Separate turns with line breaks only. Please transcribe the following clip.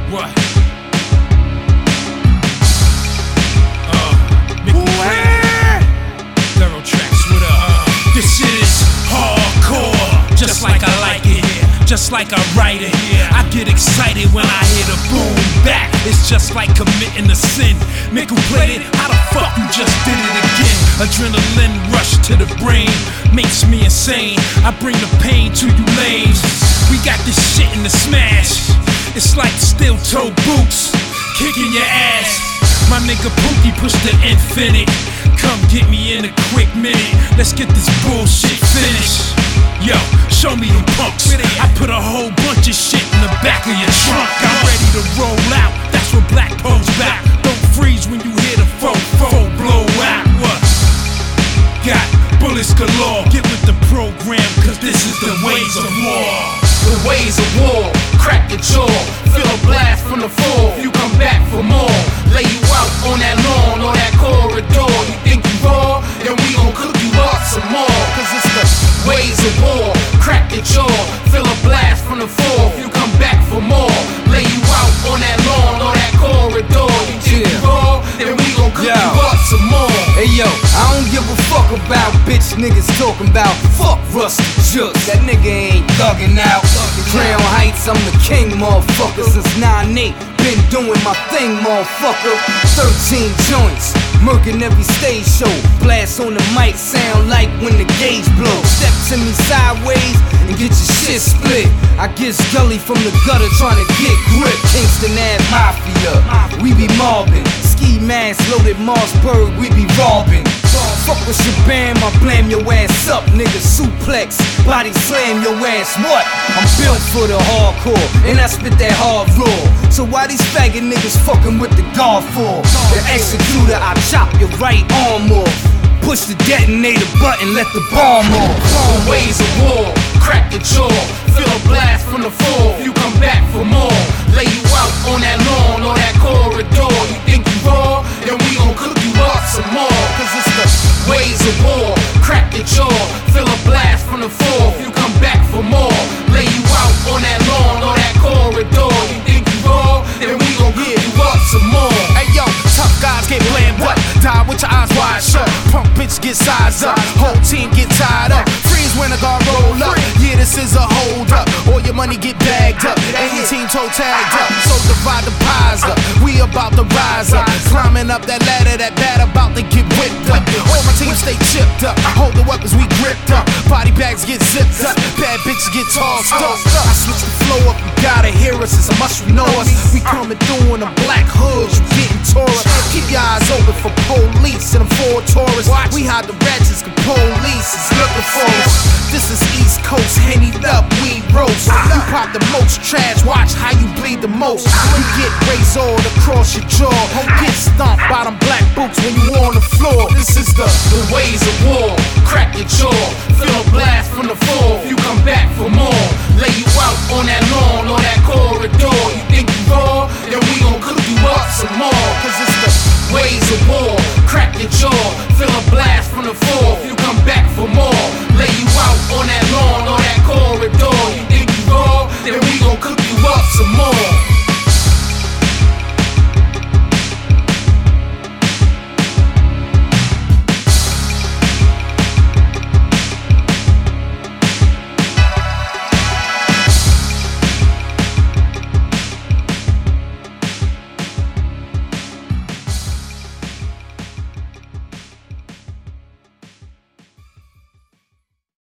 What? Mickey Brown. Thorough Tracks, what up? This shit is hardcore, just like I like it, just like I write it. I get excited when I hear the boom back. It's just like committing a sin. Nigga played it, how the fuck you just did it again? Adrenaline rush to the brain makes me insane. I bring the pain to you lames. We got this shit in the smash. It's like steel-toe boots kicking your ass. My nigga Pookie pushed the infinite. Come get me in a quick minute. Let's get this bullshit finished. Yo, show me them punks. I put a whole bunch of shit in the back of your trunk. I'm ready to roll out. That's what Black Poe's back. Don't freeze when you hear the fo blow out. What? Got bullets galore. Get with the program, cause this is the ways of war.
The ways of war, crack your jaw. Feel a blast from the floor. You come back for more. Lay you out on that lawn or that corridor. You think you raw? Then we gon' cook you up some more. Cause it's the ways of war, crack your jaw. Feel a blast from the floor. You come back for more. Lay you out on that lawn or that corridor. You think you raw? Then we gon' cook you up some more.
Hey yo, I don't give a fuck about bitch niggas talking about fuck Rusty Juxx. That nigga ain't thuggin' out. Crown Heights, I'm the king, motherfucker. Since 9-8, been doing my thing, motherfucker. 13 joints, murking every stage show. Blast on the mic, sound like when the gauge blows. Step to me sideways and get your shit split. I get gully from the gutter trying to get grip. Kingston Ave Mafia, we be mobbing. Ski mask loaded Mossberg, we be robbing. Fuck with your bam, I blam your ass up, nigga. Suplex, body slam your ass. What? I'm built for the hardcore, and I spit that hard raw. So why these faggot niggas fucking with the guard for? The executor, I chop your right arm off. Push the detonator button, let the bomb off.
The ways of war, crack your jaw. Feel a blast from the floor. You come back for more. Lay you out on that lawn or that corridor. You think you raw? Then we gon' cook you up some more. Cause it's the ways of war, crack your jaw. Feel a blast from the floor. You come back for more. Lay you out on that lawn or that corridor. You think you raw? Then we gon' cook you up some more.
Hey yo, tough guys get blammed up. Die with your eyes wide shut. Punk bitch get sized up. Whole team get tied up. Freeze when the guard roll up. Yeah, this is a hold up. All your money get bagged up. And your team toe tagged up. So divide the pies up. We about to rise up. Climbing up that ladder, that bad about to get whipped up. All my team stay chipped up. Hold the weapons, we gripped up. Body bags get zipped up. Bad bitches get tossed up. I switch the flow up. You gotta hear us. It's a must you know us. We coming through in a black hood. You getting tore up. Keep your eyes open for police and them Ford Taurus. We hide the ratchets, cause police is looking for us. This is East Coast, hennied up, we roast. You pop the most trash, watch how you bleed the most. You get razored across your jaw. Get stomped by them black boots when you on the floor.
This is the ways of war, crack your jaw. Feel a blast from the floor. You come back for more. Lay you out on that lawn or that corridor. You think you raw? Then we gon' cook you up some more. Cause it's the ways of war, crack your jaw. Feel a blast from the floor. You come back for more.